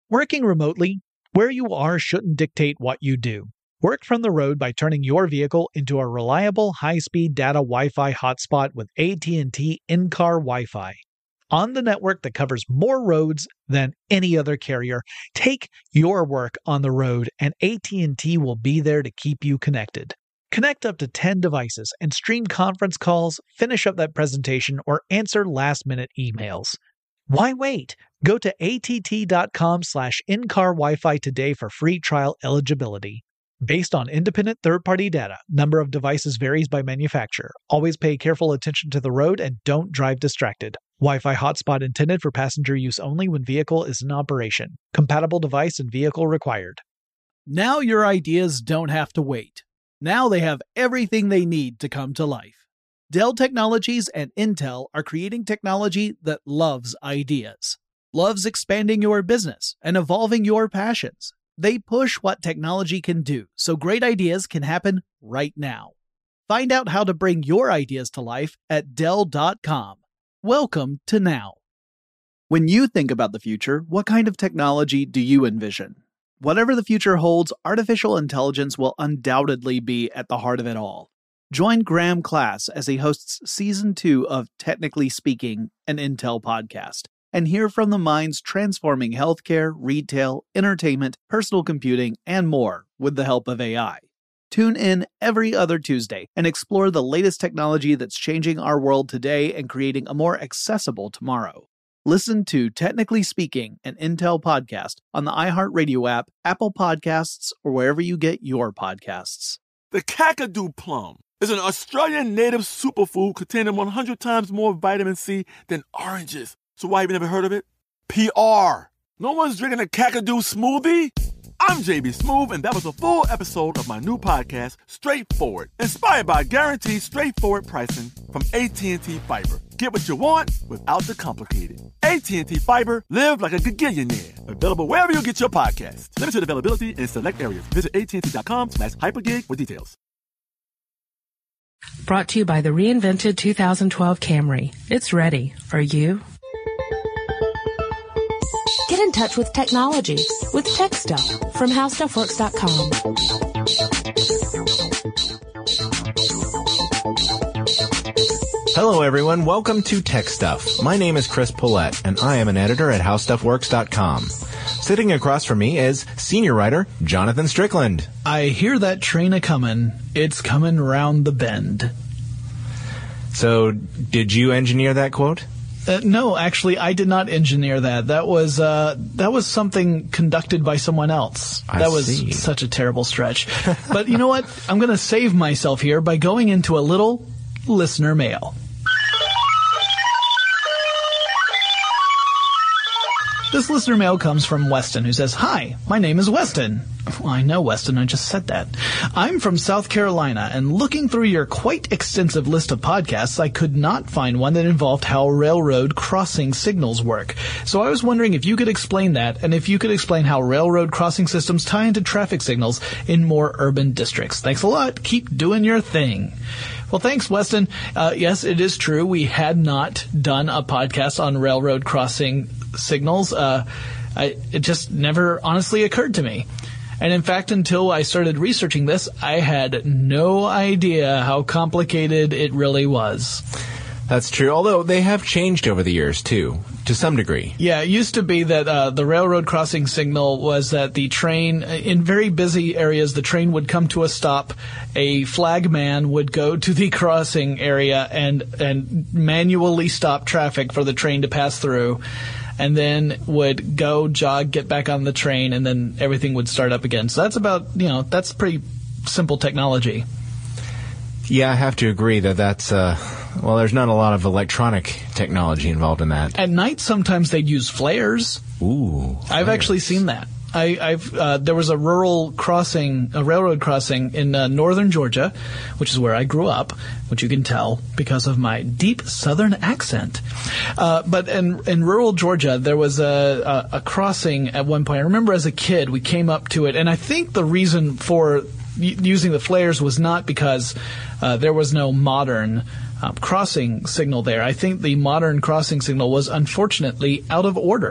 Working remotely, where you are shouldn't dictate what you do. Work from the road by turning your vehicle into a reliable high-speed data Wi-Fi hotspot with AT&T in-car Wi-Fi. On the network that covers more roads than any other carrier, take your work on the road and AT&T will be there to keep you connected. Connect up to 10 devices and stream conference calls, finish up that presentation, or answer last-minute emails. Why wait? Go to att.com/in-car Wi-Fi today for free trial eligibility. Based on independent third-party data, number of devices varies by manufacturer. Always pay careful attention to the road and don't drive distracted. Wi-Fi hotspot intended for passenger use only when vehicle is in operation. Compatible device and vehicle required. Now your ideas don't have to wait. Now they have everything they need to come to life. Dell Technologies and Intel are creating technology that loves ideas, loves expanding your business and evolving your passions. They push what technology can do so great ideas can happen right now. Find out how to bring your ideas to life at Dell.com. Welcome to now. When you think about the future, what kind of technology do you envision? Whatever the future holds, artificial intelligence will undoubtedly be at the heart of it all. Join Graham Class as he hosts Season 2 of Technically Speaking, an Intel podcast, and hear from the minds transforming healthcare, retail, entertainment, personal computing, and more with the help of AI. Tune in every other Tuesday and explore the latest technology that's changing our world today and creating a more accessible tomorrow. Listen to Technically Speaking, an Intel podcast on the iHeartRadio app, Apple Podcasts, or wherever you get your podcasts. The Kakadu plum is an Australian native superfood containing 100 times more vitamin C than oranges. So why have you never heard of it? PR. No one's drinking a Kakadu smoothie? I'm JB Smoove, and that was a full episode of my new podcast, Straightforward, inspired by guaranteed straightforward pricing from AT&T Fiber. Get what you want without the complicated. AT&T Fiber, live like a gigillionaire. Available wherever you get your podcasts. Limited availability in select areas. Visit AT&T.com/hypergig for details. Brought to you by the reinvented 2012 Camry. It's ready. Are you? Get in touch with technology with Tech Stuff from HowStuffWorks.com. Hello, everyone. Welcome to Tech Stuff. My name is Chris Pollette, and I am an editor at HowStuffWorks.com. Sitting across from me is senior writer Jonathan Strickland. I hear that train a-comin'. It's coming round the bend. So, did you engineer that quote? No, actually, I did not engineer that. That was something conducted by someone else. That was such a terrible stretch. But you know what? I'm going to save myself here by going into a little listener mail. This listener mail comes from Weston, who says, "Hi, my name is Weston." Well, I know, Weston, I just said that. "I'm from South Carolina, and looking through your quite extensive list of podcasts, I could not find one that involved how railroad crossing signals work. So I was wondering if you could explain that, and if you could explain how railroad crossing systems tie into traffic signals in more urban districts. Thanks a lot. Keep doing your thing." Well, thanks, Weston. Yes, it is true. We had not done a podcast on railroad crossing signals. It just never honestly occurred to me. And in fact, until I started researching this, I had no idea how complicated it really was. That's true, although they have changed over the years, too, to some degree. Yeah, it used to be that the railroad crossing signal was that the train, in very busy areas, the train would come to a stop, a flagman would go to the crossing area and manually stop traffic for the train to pass through, and then would go, jog, get back on the train, and then everything would start up again. So that's about, that's pretty simple technology. Yeah, I have to agree that that's, there's not a lot of electronic technology involved in that. At night, sometimes they'd use flares. Ooh. Flares. I've actually seen that. There was a railroad crossing in northern Georgia, which is where I grew up, which you can tell because of my deep southern accent. But in rural Georgia, there was a crossing at one point. I remember as a kid, we came up to it, and I think the reason for using the flares was not because there was no modern crossing signal there. I think the modern crossing signal was unfortunately out of order.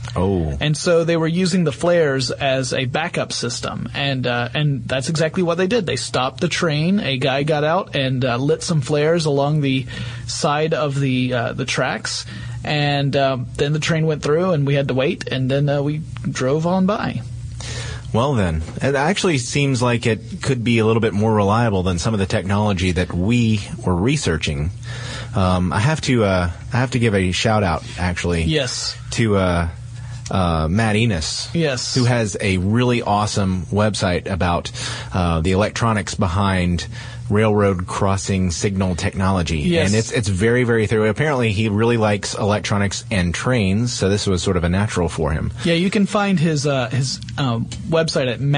Oh. And so they were using the flares as a backup system, and that's exactly what they did. They stopped the train. A guy got out and lit some flares along the side of the tracks, and then the train went through, and we had to wait, and then we drove on by. Well then, it actually seems like it could be a little bit more reliable than some of the technology that we were researching. I have to give a shout out, actually. Yes. To Matt Enos. Yes. Who has a really awesome website about the electronics behind railroad crossing signal technology. Yes. And it's very, very thorough. Apparently, he really likes electronics and trains, so this was sort of a natural for him. Yeah, you can find his website at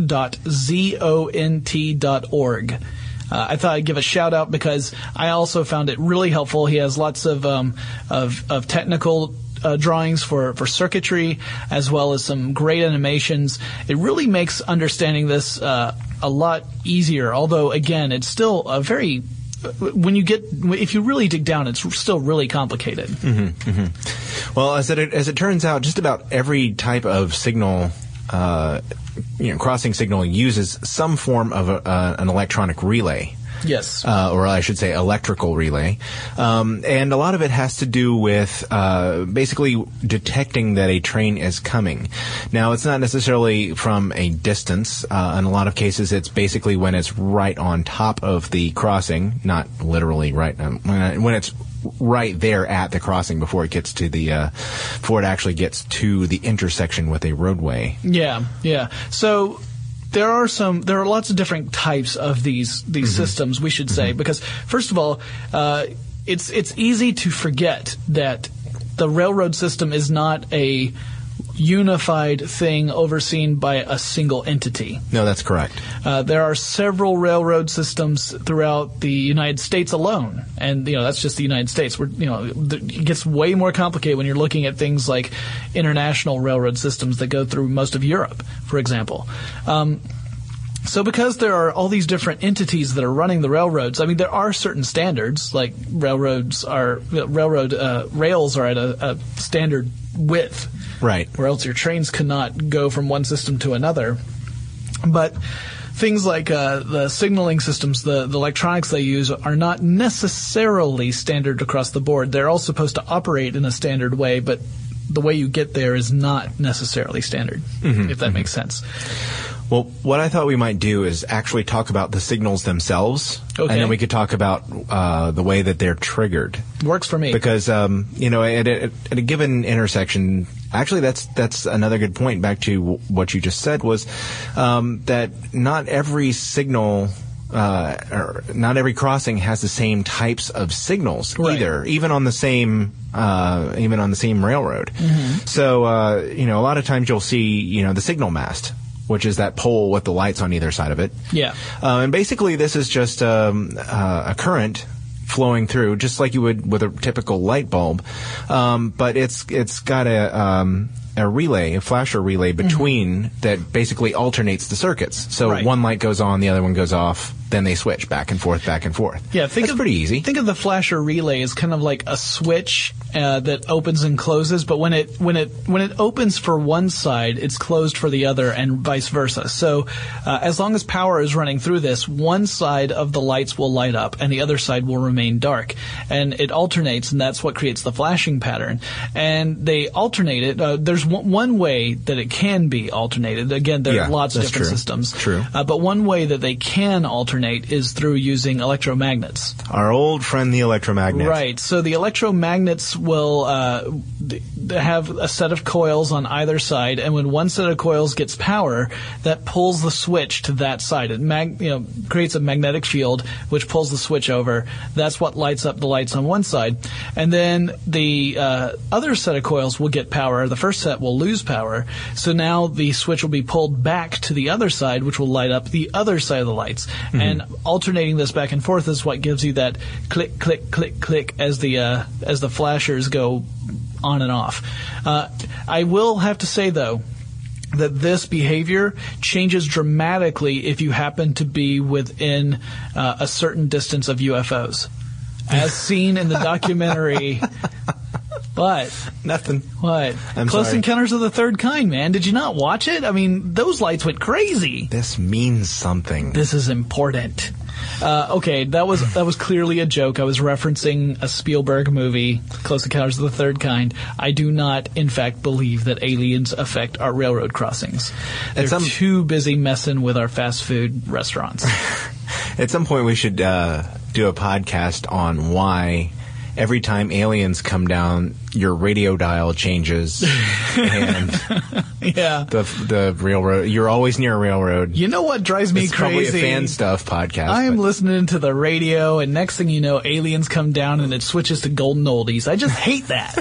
matt.zont.org. I thought I'd give a shout out because I also found it really helpful. He has lots of technical drawings for circuitry, as well as some great animations. It really makes understanding this a lot easier. Although, again, it's still a very if you really dig down, it's still really complicated. Mm-hmm, mm-hmm. Well, as it turns out, just about every type of signal, crossing signal uses some form of an electronic relay. Yes. Or I should say electrical relay. And a lot of it has to do with basically detecting that a train is coming. Now, it's not necessarily from a distance. In a lot of cases, it's basically when it's right on top of the crossing, not literally right, when it's right there at the crossing before it gets to before it actually gets to the intersection with a roadway. Yeah, yeah. So there are lots of different types of these mm-hmm. systems, we should say, mm-hmm. because first of all, it's easy to forget that the railroad system is not a unified thing overseen by a single entity. No, that's correct. There are several railroad systems throughout the United States alone, and that's just the United States. It gets way more complicated when you're looking at things like international railroad systems that go through most of Europe, for example. So because there are all these different entities that are running the railroads, I mean, there are certain standards, like railroad rails are at a standard width. Right. Or else your trains cannot go from one system to another. But things like the signaling systems, the electronics they use, are not necessarily standard across the board. They're all supposed to operate in a standard way, but the way you get there is not necessarily standard, mm-hmm, if that mm-hmm. makes sense. Well, what I thought we might do is actually talk about the signals themselves, okay. And then we could talk about the way that they're triggered. Works for me. Because, at a given intersection, actually that's another good point back to what you just said was that not every signal or not every crossing has the same types of signals right. either, even on the same railroad. Mm-hmm. So, a lot of times you'll see, the signal mast, which is that pole with the lights on either side of it. Yeah. And basically this is just a current flowing through, just like you would with a typical light bulb. But it's got a relay, a flasher relay between mm-hmm. that basically alternates the circuits. So right. one light goes on, the other one goes off, then they switch back and forth, back and forth. Yeah, that's pretty easy. Think of the flasher relay as kind of like a switch that opens and closes, but when it opens for one side, it's closed for the other, and vice versa. So as long as power is running through this, one side of the lights will light up and the other side will remain dark, and it alternates, and that's what creates the flashing pattern. And they alternate it. There's one way that it can be alternated. Again, there are lots of different systems. True. But one way that they can alternate is through using electromagnets. Our old friend, the electromagnet. Right. So the electromagnets will have a set of coils on either side, and when one set of coils gets power, that pulls the switch to that side. It creates a magnetic field which pulls the switch over. That's what lights up the lights on one side. And then the other set of coils will get power. The first set will lose power. So now the switch will be pulled back to the other side, which will light up the other side of the lights. Mm-hmm. And alternating this back and forth is what gives you that click, click, click, click as the flashers go on and off. I will have to say, though, that this behavior changes dramatically if you happen to be within a certain distance of UFOs. As seen in the documentary What? Nothing. What? I'm Close sorry. Encounters of the Third Kind, man. Did you not watch it? I mean, those lights went crazy. This means something. This is important. Okay, that was clearly a joke. I was referencing a Spielberg movie, Close Encounters of the Third Kind. I do not, in fact, believe that aliens affect our railroad crossings. They're too busy messing with our fast food restaurants. At some point, we should do a podcast on why every time aliens come down, your radio dial changes, and yeah, the railroad. You're always near a railroad. You know what drives me it's crazy? Probably a fan stuff podcast. I am listening to the radio, and next thing you know, aliens come down, and it switches to golden oldies. I just hate that.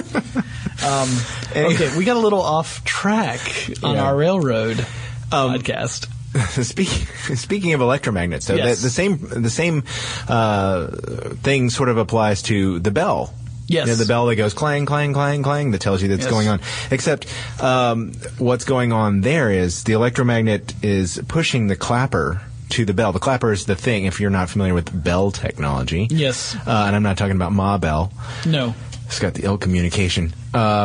Okay, we got a little off track on our railroad podcast. Speaking of electromagnets, so Yes. the same thing sort of applies to the bell. Yes. You know, the bell that goes clang, clang, clang, clang that tells you that's going on. Except what's going on there is the electromagnet is pushing the clapper to the bell. The clapper is the thing, if you're not familiar with bell technology. Yes. And I'm not talking about Ma Bell. No. It's got the ill communication.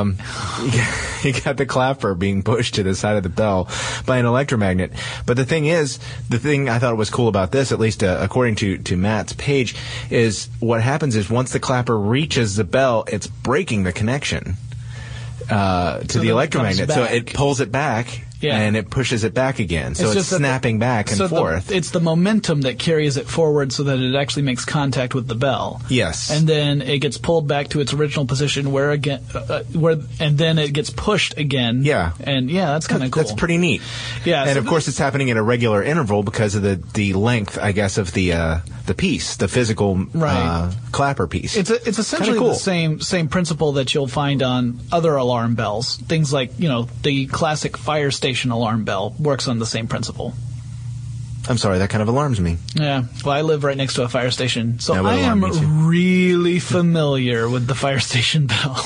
You got the clapper being pushed to the side of the bell by an electromagnet. But the thing I thought was cool about this, at least according to Matt's page, is what happens is once the clapper reaches the bell, it's breaking the connection to the electromagnet. So it pulls it back. Yeah. And it pushes it back again. So it's snapping back and forth. It's the momentum that carries it forward so that it actually makes contact with the bell. Yes. And then it gets pulled back to its original position and then it gets pushed again. Yeah. And that's kind of cool. That's pretty neat. Yeah. And of course it's happening at a regular interval because of the length, I guess, of the piece, the physical clapper piece. It's essentially cool. the same principle that you'll find on other alarm bells. Things like, the classic fire station alarm bell works on the same principle. I'm sorry, that kind of alarms me. Yeah. Well, I live right next to a fire station, so That would I alarm am me too. really familiar with the fire station bell.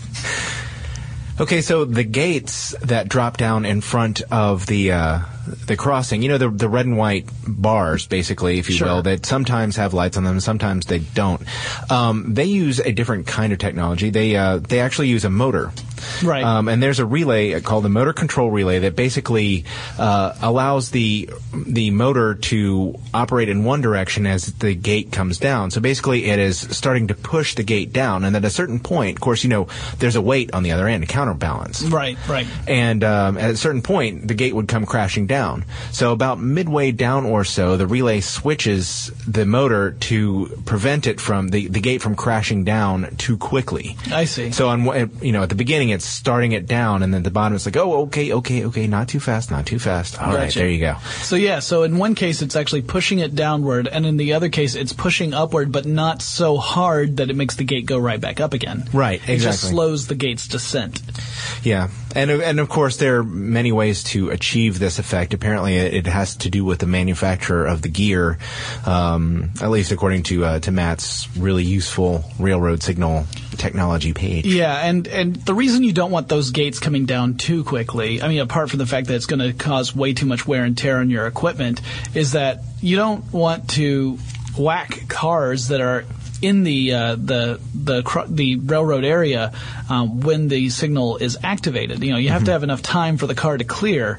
Okay, so the gates that drop down in front of the crossing, the red and white bars, basically, if you will, that sometimes have lights on them, sometimes they don't. They use a different kind of technology. They actually use a motor. Right. And there's a relay called the motor control relay that basically allows the motor to operate in one direction as the gate comes down. So basically it is starting to push the gate down, and at a certain point, of course, there's a weight on the other end, a counterbalance. Right. And at a certain point, the gate would come crashing down. So about midway down or so, the relay switches the motor to prevent it from the gate from crashing down too quickly. I see. So at the beginning, it's starting it down, and then at the bottom, it's like, oh, okay, not too fast. All right, there you go. So in one case, it's actually pushing it downward, and in the other case, it's pushing upward, but not so hard that it makes the gate go right back up again. Right, exactly. It just slows the gate's descent. Yeah, and of course, there are many ways to achieve this effect. Apparently, it has to do with the manufacturer of the gear, at least according to Matt's really useful railroad signal technology page. Yeah, and the reason you don't want those gates coming down too quickly, I mean, apart from the fact that it's going to cause way too much wear and tear on your equipment, is that you don't want to whack cars that are in the railroad area when the signal is activated. You have to have enough time for the car to clear.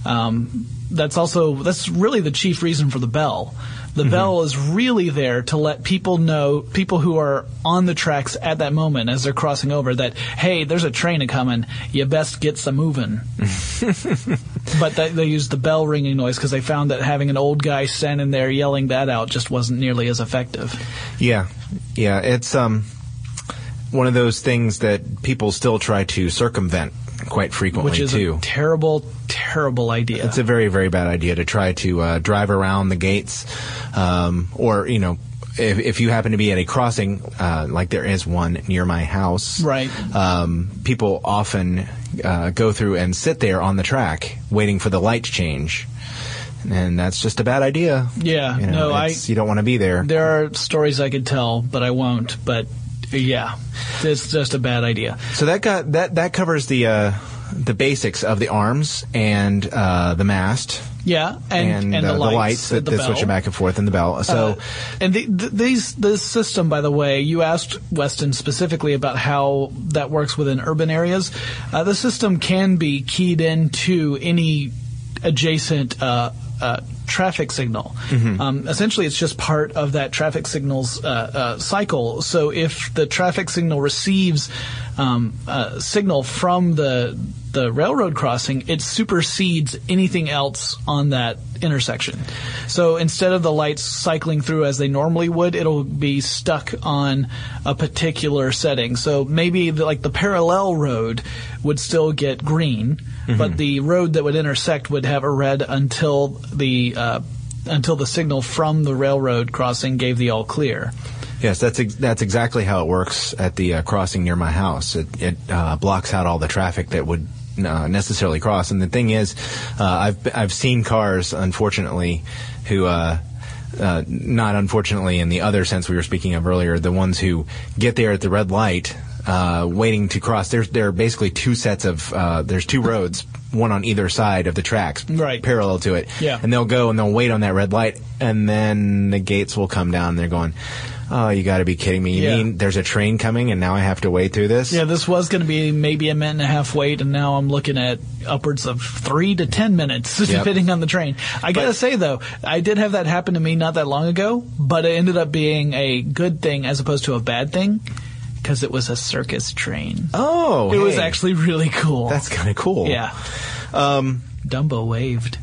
That's really the chief reason for the bell. The bell is really there to let people know, people who are on the tracks at that moment as they're crossing over, that, hey, there's a train a-coming, you best get some moving. But they used the bell ringing noise because they found that having an old guy standing there yelling that out just wasn't nearly as effective. Yeah, it's one of those things that people still try to circumvent quite frequently, which is too. A terrible idea. It's a very, very bad idea to try to drive around the gates, or if you happen to be at a crossing, like there is one near my house, right? People often go through and sit there on the track waiting for the light to change. And that's just a bad idea. Yeah, you don't want to be there. There are stories I could tell, but I won't. But yeah, it's just a bad idea. So that covers the the basics of the arms and the mast. Yeah, and the lights that switch back and forth, and the bell. So, and this system, by the way, you asked Weston specifically about how that works within urban areas. The system can be keyed into any adjacent traffic signal. Essentially, it's just part of that traffic signal's cycle. So if the traffic signal receives a signal from the railroad crossing, it supersedes anything else on that intersection. So instead of the lights cycling through as they normally would, it'll be stuck on a particular setting. So maybe the parallel road would still get green, but the road that would intersect would have a red until the signal from the railroad crossing gave the all clear. Yes, that's exactly how it works at the crossing near my house. It blocks out all the traffic that would necessarily cross. And the thing is, I've seen cars, unfortunately, who not unfortunately in the other sense we were speaking of earlier, the ones who get there at the red light, waiting to cross. There are basically two sets of there's two roads, one on either side of the tracks, right, parallel to it. Yeah. And they'll go and they'll wait on that red light, and then the gates will come down. And they're going, oh, you got to be kidding me. You mean there's a train coming and now I have to wait through this? Yeah, this was going to be maybe a minute and a half wait, and now I'm looking at upwards of 3 to 10 minutes, depending on the train. I got to say, though, I did have that happen to me not that long ago, but it ended up being a good thing as opposed to a bad thing, because it was a circus train. Oh, it was actually really cool. That's kind of cool. Yeah. Dumbo waved.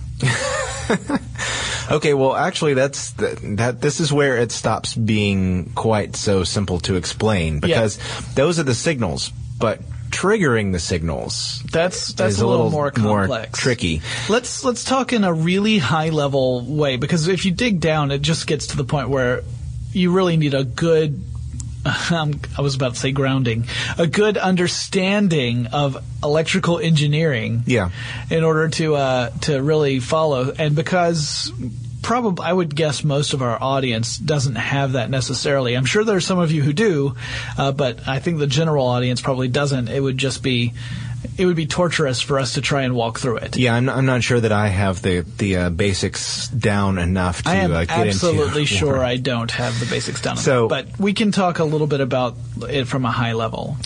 Okay, well, actually, this is where it stops being quite so simple to explain, because those are the signals, but triggering the signals that's a little more complex, more tricky. Let's talk in a really high level way, because if you dig down, it just gets to the point where you really need a good I was about to say grounding, a good understanding of electrical engineering, in order to really follow. And because probably, I would guess most of our audience doesn't have that necessarily. I'm sure there's some of you who do, but I think the general audience probably doesn't. It would be torturous for us to try and walk through it. Yeah, I'm not sure that I have the basics down enough to get into. I am absolutely sure I don't have the basics down enough. But we can talk a little bit about it from a high level.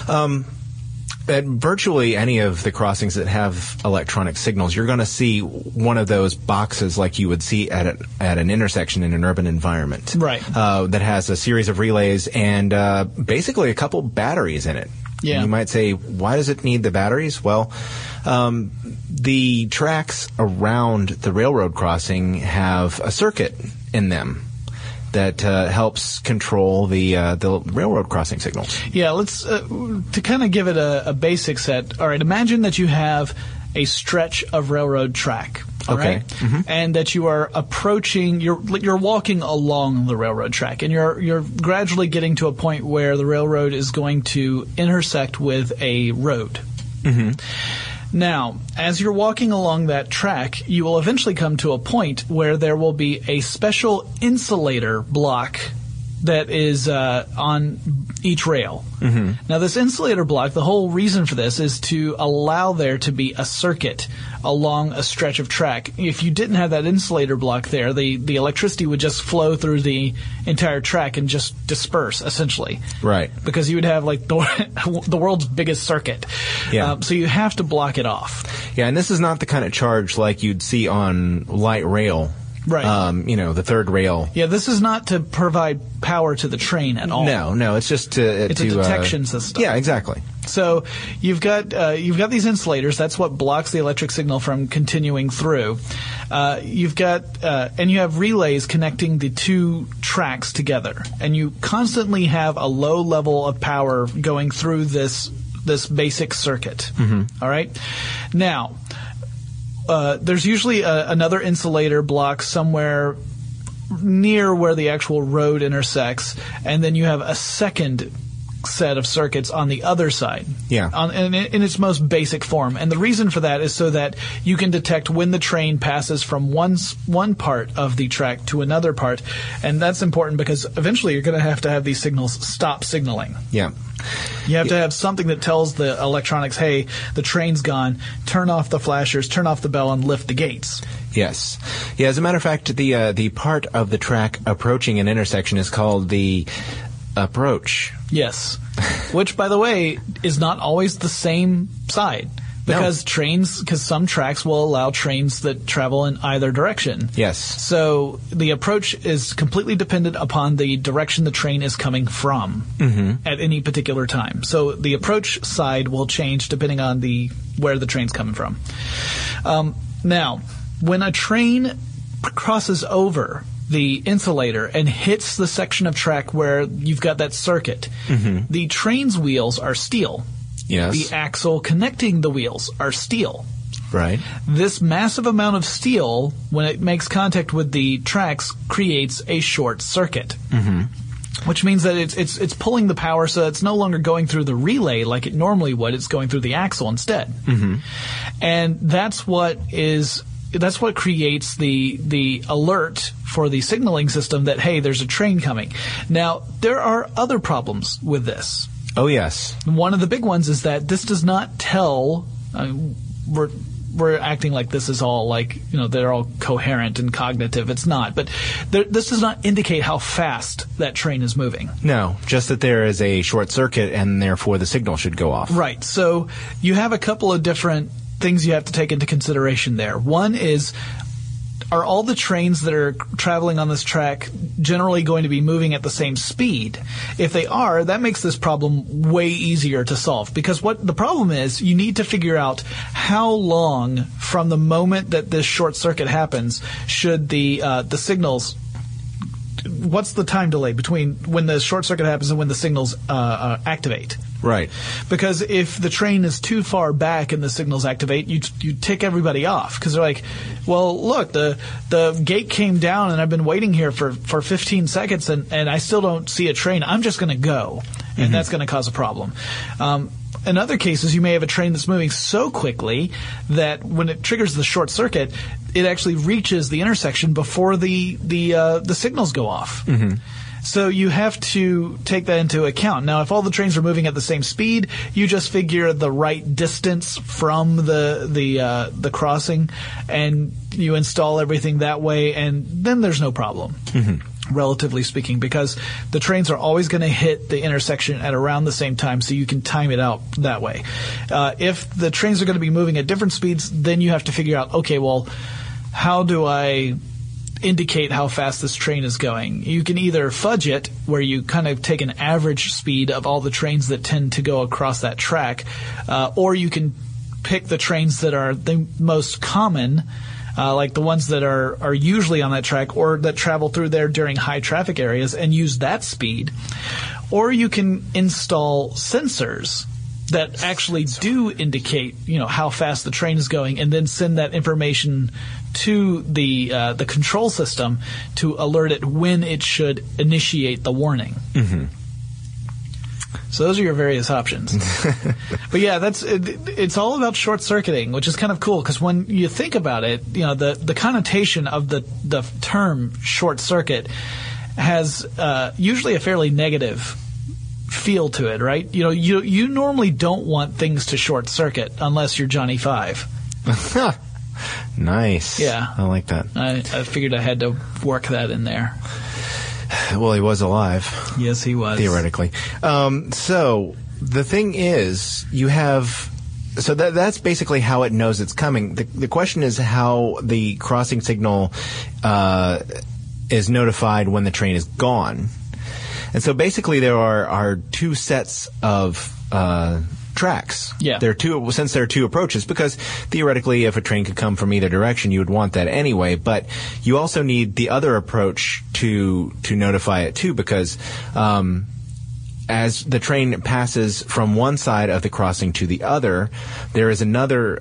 At virtually any of the crossings that have electronic signals, you're going to see one of those boxes like you would see at an intersection in an urban environment. Right. That has a series of relays and basically a couple batteries in it. Yeah. And you might say, why does it need the batteries? Well, the tracks around the railroad crossing have a circuit in them that helps control the railroad crossing signals. Yeah, let's to kind of give it a basic set. All right, imagine that you have a stretch of railroad track. All right? Mm-hmm. And that you are approaching, you're walking along the railroad track, and you're gradually getting to a point where the railroad is going to intersect with a road. Mm-hmm. Now, as you're walking along that track, you will eventually come to a point where there will be a special insulator block that is on each rail. Mm-hmm. Now, this insulator block, the whole reason for this is to allow there to be a circuit along a stretch of track. If you didn't have that insulator block there, the electricity would just flow through the entire track and just disperse, essentially. Right. Because you would have like the world's biggest circuit. Yeah. So you have to block it off. Yeah, and this is not the kind of charge like you'd see on light rail. Right. The third rail. Yeah, this is not to provide power to the train at all. No, it's just it's a detection system. Yeah, exactly. So you've got these insulators. That's what blocks the electric signal from continuing through. You've got and you have relays connecting the two tracks together, and you constantly have a low level of power going through this basic circuit. Mm-hmm. All right. Now, there's usually another insulator block somewhere near where the actual road intersects, and then you have a second set of circuits on the other side. Yeah. In its most basic form. And the reason for that is so that you can detect when the train passes from one part of the track to another part. And that's important because eventually you're going to have these signals stop signaling. Yeah. You have to have something that tells the electronics, hey, the train's gone, turn off the flashers, turn off the bell, and lift the gates. Yes. Yeah, as a matter of fact, the part of the track approaching an intersection is called the approach. Yes. Which, by the way, is not always the same side. Because some tracks will allow trains that travel in either direction. Yes. So the approach is completely dependent upon the direction the train is coming from at any particular time. So the approach side will change depending on where the train's coming from. Now, when a train crosses over the insulator and hits the section of track where you've got that circuit, the train's wheels are steel. Yes. The axle connecting the wheels are steel. Right. This massive amount of steel, when it makes contact with the tracks, creates a short circuit. Which means that it's pulling the power so it's no longer going through the relay like it normally would. It's going through the axle instead. And that's what creates the alert for the signaling system that, hey, there's a train coming. Now, there are other problems with this. Oh, yes. One of the big ones is that this does not tell we're acting like this is all like, they're all coherent and cognitive. It's not. But this does not indicate how fast that train is moving. No, just that there is a short circuit and therefore the signal should go off. Right. So you have a couple of different things you have to take into consideration there. One is, are all the trains that are traveling on this track generally going to be moving at the same speed? If they are, that makes this problem way easier to solve. Because what the problem is, you need to figure out how long from the moment that this short circuit happens should the signals. What's the time delay between when the short circuit happens and when the signals activate? Right. Because if the train is too far back and the signals activate, you tick everybody off. Because they're like, well, look, the gate came down and I've been waiting here for 15 seconds and I still don't see a train. I'm just going to go. And that's going to cause a problem. In other cases, you may have a train that's moving so quickly that when it triggers the short circuit, it actually reaches the intersection before the signals go off. So you have to take that into account. Now, if all the trains are moving at the same speed, you just figure the right distance from the crossing, and you install everything that way, and then there's no problem. Relatively speaking, because the trains are always going to hit the intersection at around the same time, so you can time it out that way. If the trains are going to be moving at different speeds, then you have to figure out, okay, well, how do I indicate how fast this train is going? You can either fudge it, where you kind of take an average speed of all the trains that tend to go across that track, or you can pick the trains that are the most common, like the ones that are usually on that track or that travel through there during high traffic areas, and use that speed. Or you can install sensors that actually do indicate, how fast the train is going, and then send that information to the control system to alert it when it should initiate the warning. So those are your various options. But yeah, it's all about short circuiting, which is kind of cool because when you think about it, the connotation of the term short circuit has usually a fairly negative feel to it, right? You normally don't want things to short circuit unless you're Johnny Five. Nice. Yeah. I like that. I figured I had to work that in there. Well, he was alive. Yes, he was. Theoretically. So the thing is, you have... So that's basically how it knows it's coming. The question is how the crossing signal is notified when the train is gone. And so basically there are two sets of tracks. Yeah. Since there are two approaches, because theoretically if a train could come from either direction, you would want that anyway, but you also need the other approach to notify it too, because as the train passes from one side of the crossing to the other, there's another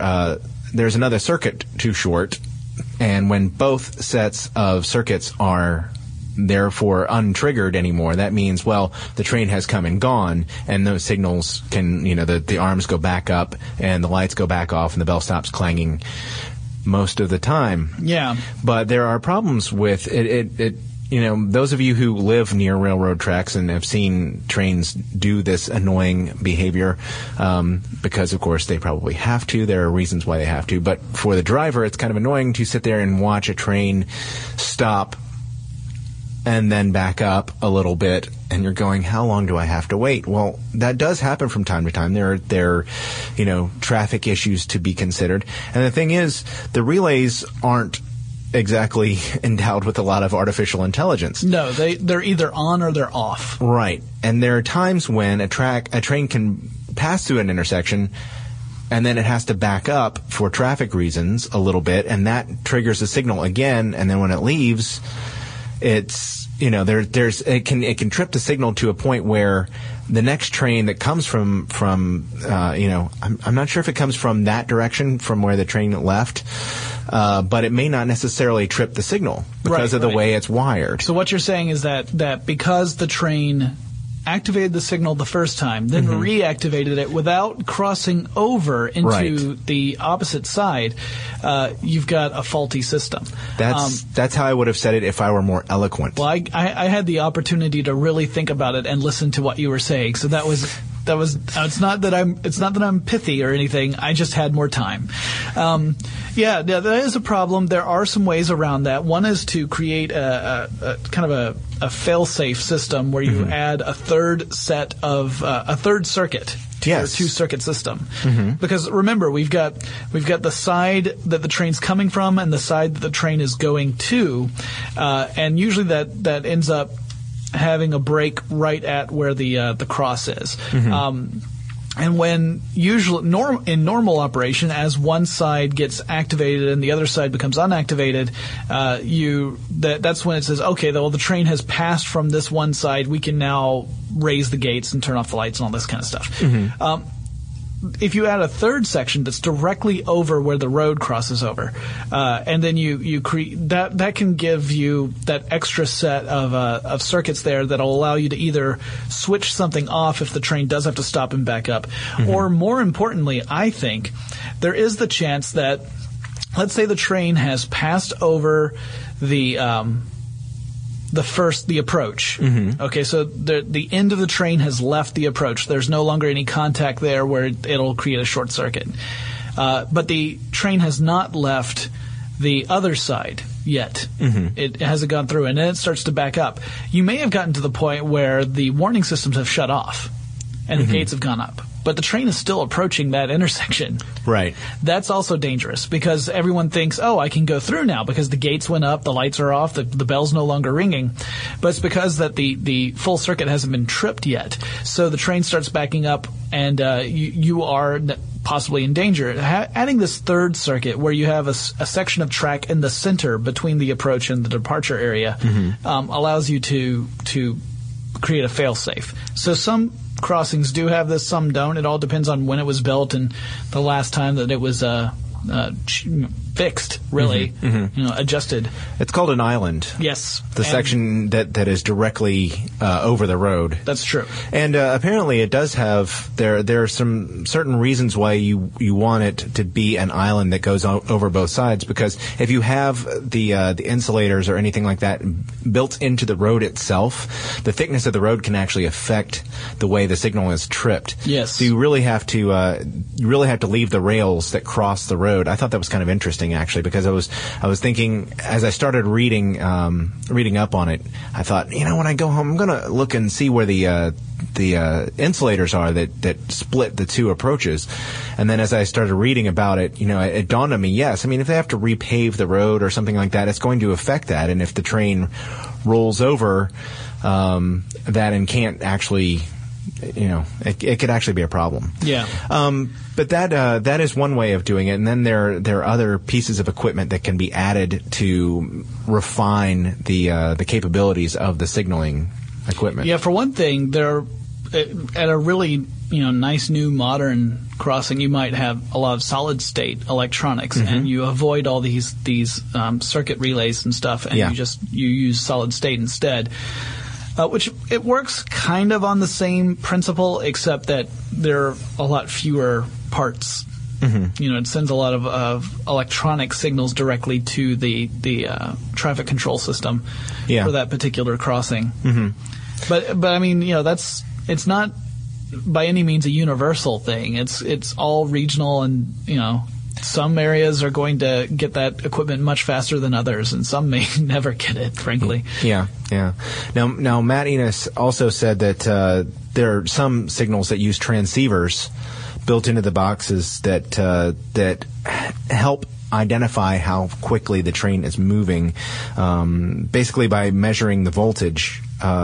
circuit too short, and when both sets of circuits are therefore untriggered anymore, that means, well, the train has come and gone, and those signals can, the arms go back up and the lights go back off and the bell stops clanging most of the time. Yeah. But there are problems with it. Those of you who live near railroad tracks and have seen trains do this annoying behavior, because, of course, they probably have to. There are reasons why they have to. But for the driver, it's kind of annoying to sit there and watch a train stop and then back up a little bit, and you're going, how long do I have to wait? Well, that does happen from time to time. There are traffic issues to be considered. And the thing is, the relays aren't exactly endowed with a lot of artificial intelligence. No, they're either on or they're off. Right. And there are times when a train can pass through an intersection and then it has to back up for traffic reasons a little bit, and that triggers the signal again, and then when it leaves, it's it can trip the signal to a point where the next train that comes from I'm not sure if it comes from that direction from where the train left, but it may not necessarily trip the signal because of the way it's wired. So what you're saying is that because the train activated the signal the first time, then reactivated it without crossing over into the opposite side, you've got a faulty system. That's how I would have said it if I were more eloquent. Well, I had the opportunity to really think about it and listen to what you were saying, so that was it's not that I'm pithy or anything. I just had more time. Yeah, that is a problem. There are some ways around that. One is to create a kind of a fail-safe system where you add a third circuit to your two-circuit system. Because remember, we've got the side that the train's coming from and the side that the train is going to, and usually that ends up having a break right at where the cross is. And when in normal operation, as one side gets activated and the other side becomes unactivated, that's when it says, okay, the train has passed from this one side. We can now raise the gates and turn off the lights and all this kind of stuff. If you add a third section that's directly over where the road crosses over, and then you create that can give you that extra set of circuits there that'll allow you to either switch something off if the train does have to stop and back up, or more importantly, I think there is the chance that, let's say the train has passed over the approach. Okay, so the end of the train has left the approach. There's no longer any contact there where it'll create a short circuit. But the train has not left the other side yet. It hasn't gone through, and then it starts to back up. You may have gotten to the point where the warning systems have shut off and the gates have gone up, but the train is still approaching that intersection. Right. That's also dangerous because everyone thinks, oh, I can go through now because the gates went up, the lights are off, the bell's no longer ringing. But it's because that the full circuit hasn't been tripped yet. So the train starts backing up and you are possibly in danger. Adding this third circuit where you have a section of track in the center between the approach and the departure area allows you to create a fail-safe. So some crossings do have this, some don't. It all depends on when it was built and the last time that it was fixed, really, adjusted. It's called an island. Yes. The section that is directly over the road. That's true. And apparently it does have, there are some certain reasons why you want it to be an island that goes over both sides, because if you have the insulators or anything like that built into the road itself, the thickness of the road can actually affect the way the signal is tripped. Yes. So you really have to leave the rails that cross the road. I thought that was kind of interesting, actually, because I was thinking as I started reading up on it, I thought, when I go home, I'm going to look and see where the insulators are that split the two approaches. And then as I started reading about it, it dawned on me, yes, if they have to repave the road or something like that, it's going to affect that. And if the train rolls over that and can't actually, it could actually be a problem. Yeah. But that is one way of doing it, and then there are other pieces of equipment that can be added to refine the capabilities of the signaling equipment. Yeah, for one thing, they're at a really nice new modern crossing, you might have a lot of solid-state electronics, and you avoid all these circuit relays and stuff, and you use solid-state instead. Which it works kind of on the same principle, except that there are a lot fewer parts. It sends a lot of electronic signals directly to the traffic control system for that particular crossing. But I mean, it's not by any means a universal thing. It's all regional, and some areas are going to get that equipment much faster than others, and some may never get it, frankly. Yeah. Now Matt Enos also said that there are some signals that use transceivers built into the boxes that help identify how quickly the train is moving, basically by measuring the voltage.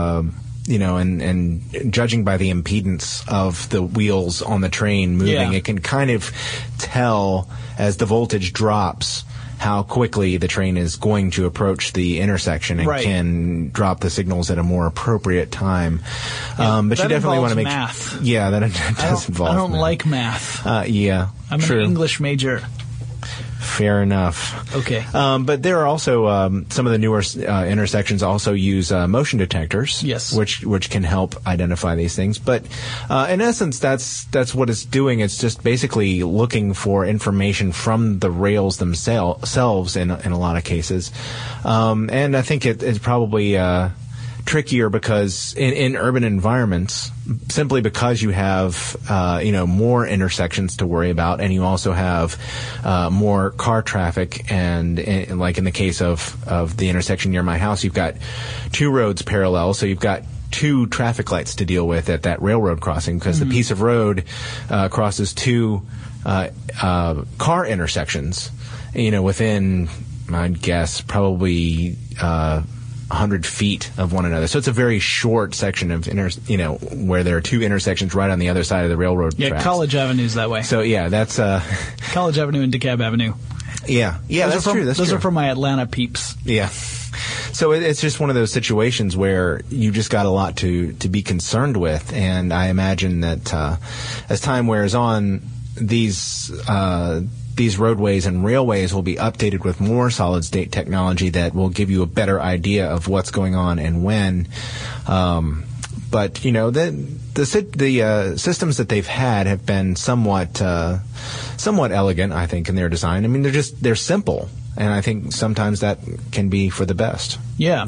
And judging by the impedance of the wheels on the train moving, it can kind of tell as the voltage drops how quickly the train is going to approach the intersection, and can drop the signals at a more appropriate time. But you definitely want to make math. Yeah, that does involve. I don't math. like math. I'm true. an English major. Fair enough. Okay. But there are also some of the newer intersections also use motion detectors. Yes. Which can help identify these things. But in essence, that's what it's doing. It's just basically looking for information from the rails themselves in a lot of cases. And I think it's probably trickier because in urban environments, simply because you have more intersections to worry about, and you also have more car traffic, and like in the case of the intersection near my house, you've got two roads parallel, so you've got two traffic lights to deal with at that railroad crossing, because the piece of road crosses two car intersections, within, I'd guess, probably 100 feet of one another. So it's a very short section of where there are two intersections right on the other side of the railroad tracks. Yeah, College Avenue's that way. So that's College Avenue and DeKalb Avenue. Yeah, that's true. Those are from my Atlanta peeps. Yeah. So it's just one of those situations where you just got a lot to be concerned with, and I imagine that as time wears on, these roadways and railways will be updated with more solid-state technology that will give you a better idea of what's going on and when. But the systems that they've had have been somewhat elegant, I think, in their design. I mean, they're simple, and I think sometimes that can be for the best. Yeah.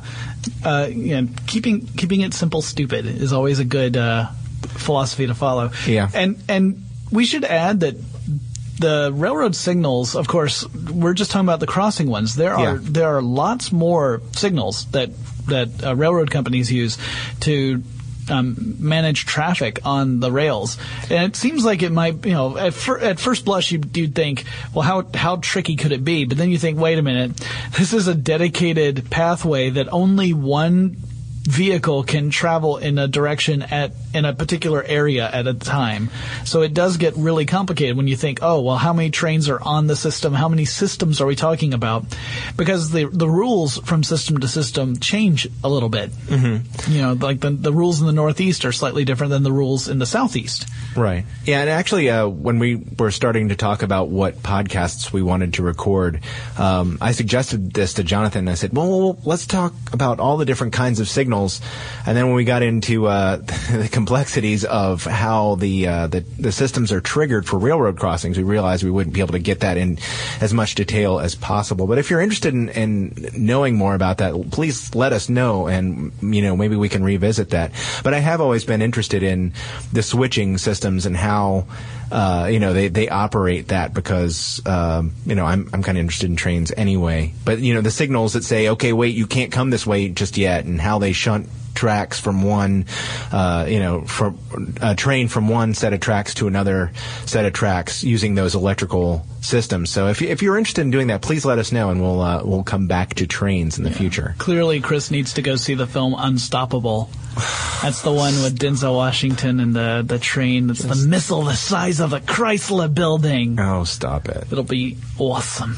Keeping it simple, stupid is always a good philosophy to follow. Yeah, and we should add that the railroad signals, of course, we're just talking about the crossing ones. There are lots more signals that railroad companies use to manage traffic on the rails. And it seems like it might, at first blush you'd think, well, how tricky could it be? But then you think, wait a minute, this is a dedicated pathway that only one vehicle can travel in a direction in a particular area at a time. So it does get really complicated when you think, oh, well, how many trains are on the system? How many systems are we talking about? Because the rules from system to system change a little bit. Mm-hmm. Like the rules in the Northeast are slightly different than the rules in the Southeast. Right. Yeah, and actually, when we were starting to talk about what podcasts we wanted to record, I suggested this to Jonathan. I said, well, let's talk about all the different kinds of signals. And then when we got into the complexities of how the systems are triggered for railroad crossings, we realized we wouldn't be able to get that in as much detail as possible. But if you're interested in knowing more about that, please let us know, and maybe we can revisit that. But I have always been interested in the switching systems and how they operate that, because I'm kind of interested in trains anyway. But the signals that say, okay, wait, you can't come this way just yet, and how they shunt tracks from one, from a train from one set of tracks to another set of tracks using those electrical systems. So if you're interested in doing that, please let us know, and we'll come back to trains in the future. Clearly, Chris needs to go see the film Unstoppable. That's the one with Denzel Washington and the train. It's the missile the size of a Chrysler building. Oh, stop it. It'll be awesome.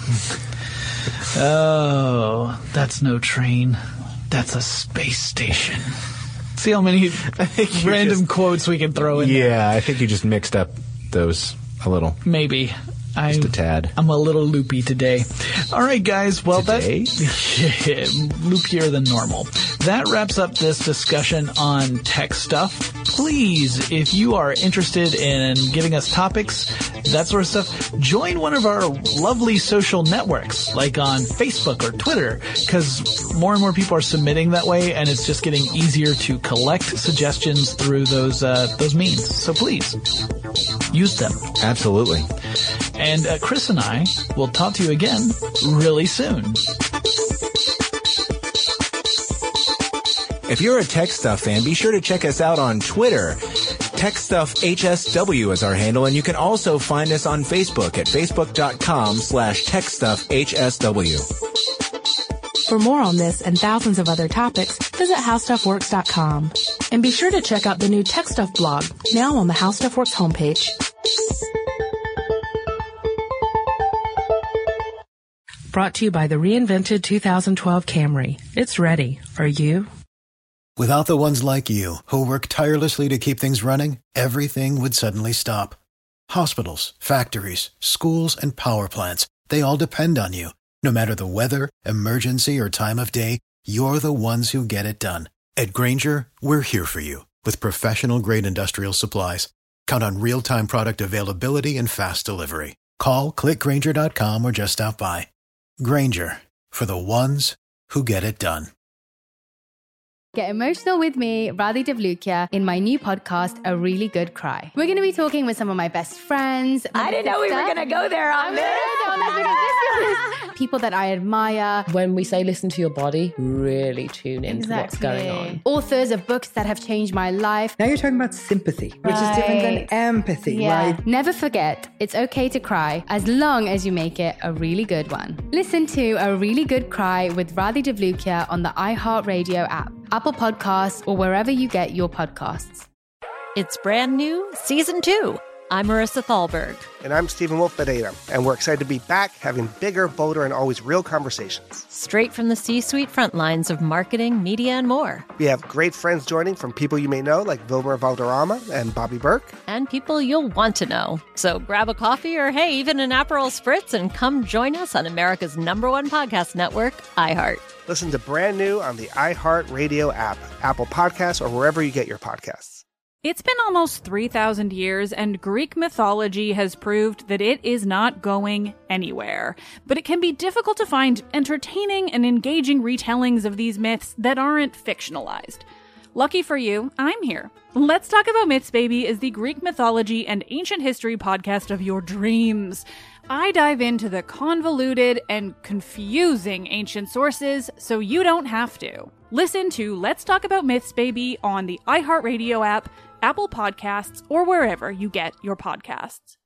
Oh, that's no train. That's a space station. See how many random quotes we can throw in there. Yeah, I think you just mixed up those a little. Maybe. Just a tad. I'm a little loopy today. All right, guys. Well, Today? loopier than normal. That wraps up this discussion on tech stuff. Please, if you are interested in giving us topics, that sort of stuff, join one of our lovely social networks, like on Facebook or Twitter, because more and more people are submitting that way, and it's just getting easier to collect suggestions through those means. So please, use them. Absolutely. And Chris and I will talk to you again really soon. If you're a Tech Stuff fan, be sure to check us out on Twitter. TechStuffHSW is our handle, and you can also find us on Facebook at facebook.com/TechStuffHSW. For more on this and thousands of other topics, visit HowStuffWorks.com. And be sure to check out the new Tech Stuff blog, now on the How Stuff Works homepage. Brought to you by the reinvented 2012 Camry. It's ready. Are you? Without the ones like you, who work tirelessly to keep things running, everything would suddenly stop. Hospitals, factories, schools, and power plants, they all depend on you. No matter the weather, emergency, or time of day, you're the ones who get it done. At Grainger, we're here for you with professional-grade industrial supplies. Count on real-time product availability and fast delivery. Call, clickgrainger.com, or just stop by. Grainger, for the ones who get it done. Get emotional with me, Radhi Devlukia, in my new podcast, A Really Good Cry. We're going to be talking with some of my best friends. I didn't know we were going to go there on this. People that I admire. When we say listen to your body, really tune into what's going on. Authors of books that have changed my life. Now you're talking about sympathy, which is different than empathy, right? Never forget, it's okay to cry as long as you make it a really good one. Listen to A Really Good Cry with Radhi Devlukia on the iHeartRadio app, Apple Podcasts, or wherever you get your podcasts. It's brand new, Season 2. I'm Marissa Thalberg. And I'm Stephen Wolf Pereira. And we're excited to be back having bigger, bolder, and always real conversations. Straight from the C-suite front lines of marketing, media, and more. We have great friends joining from people you may know, like Wilmer Valderrama and Bobby Burke. And people you'll want to know. So grab a coffee or, hey, even an Aperol Spritz and come join us on America's #1 podcast network, iHeart. Listen to Brand New on the iHeartRadio app, Apple Podcasts, or wherever you get your podcasts. It's been almost 3,000 years, and Greek mythology has proved that it is not going anywhere. But it can be difficult to find entertaining and engaging retellings of these myths that aren't fictionalized. Lucky for you, I'm here. Let's Talk About Myths, Baby is the Greek mythology and ancient history podcast of your dreams. I dive into the convoluted and confusing ancient sources so you don't have to. Listen to Let's Talk About Myths, Baby on the iHeartRadio app, Apple Podcasts, or wherever you get your podcasts.